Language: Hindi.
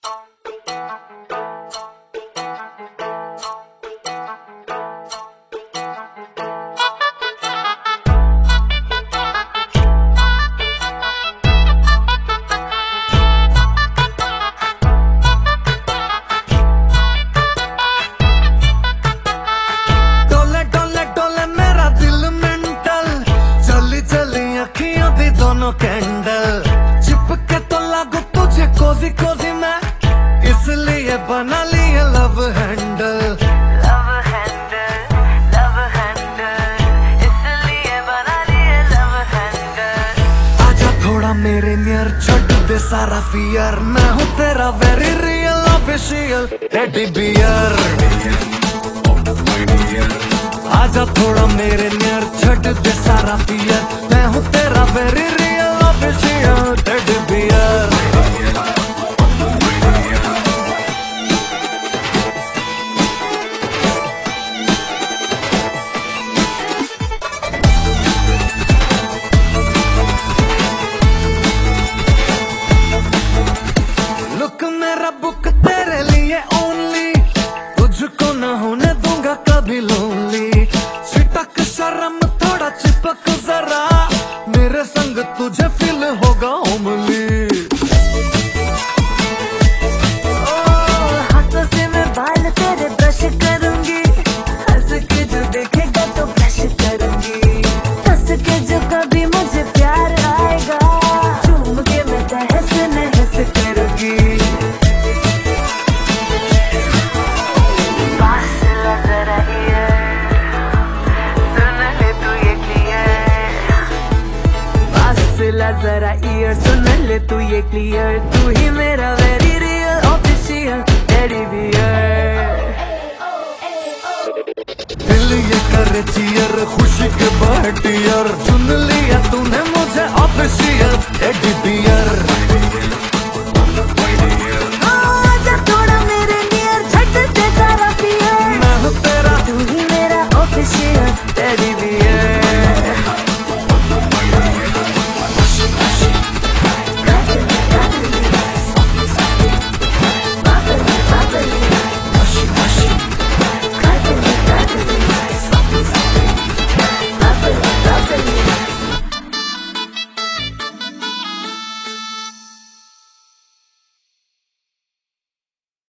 दोनों कैंडल चिपके तो लागू तुझे कोजी कोजी मैं इसलिए बना लिया लव हैंडल इसलिए बना लिया लव हैंडल। आजा थोड़ा मेरे नियर छट दे सारा फियर, मैं हूँ तेरा very real official teddy bear. आजा थोड़ा मेरे नियर छट दे सारा फियर, मैं हूँ तेरा very real official teddy bear. Look मेरा बुक तेरे लिए ओनली, तुझको न होने दूंगा कभी लोनली। छिटक शर्म थोड़ा चिपक जरा, मेरे संग तुझे फील होगा होमली। हाथों से मैं बाल तेरे ब्रश करूंगी, हंस के जो देखेगा तो ब्रश करूंगी। हंस के जो कभी मुझे प्यार आएगा, चूम के मैं तहस नहस करूंगी। जरा ईयर सुन ले तू ये क्लियर, तू ही मेरा very real official teddy bear. दिल ये करे चियर खुशी के बहटियर, चुन लिया तूने मुझे ऑफिशियल टेडी बियर।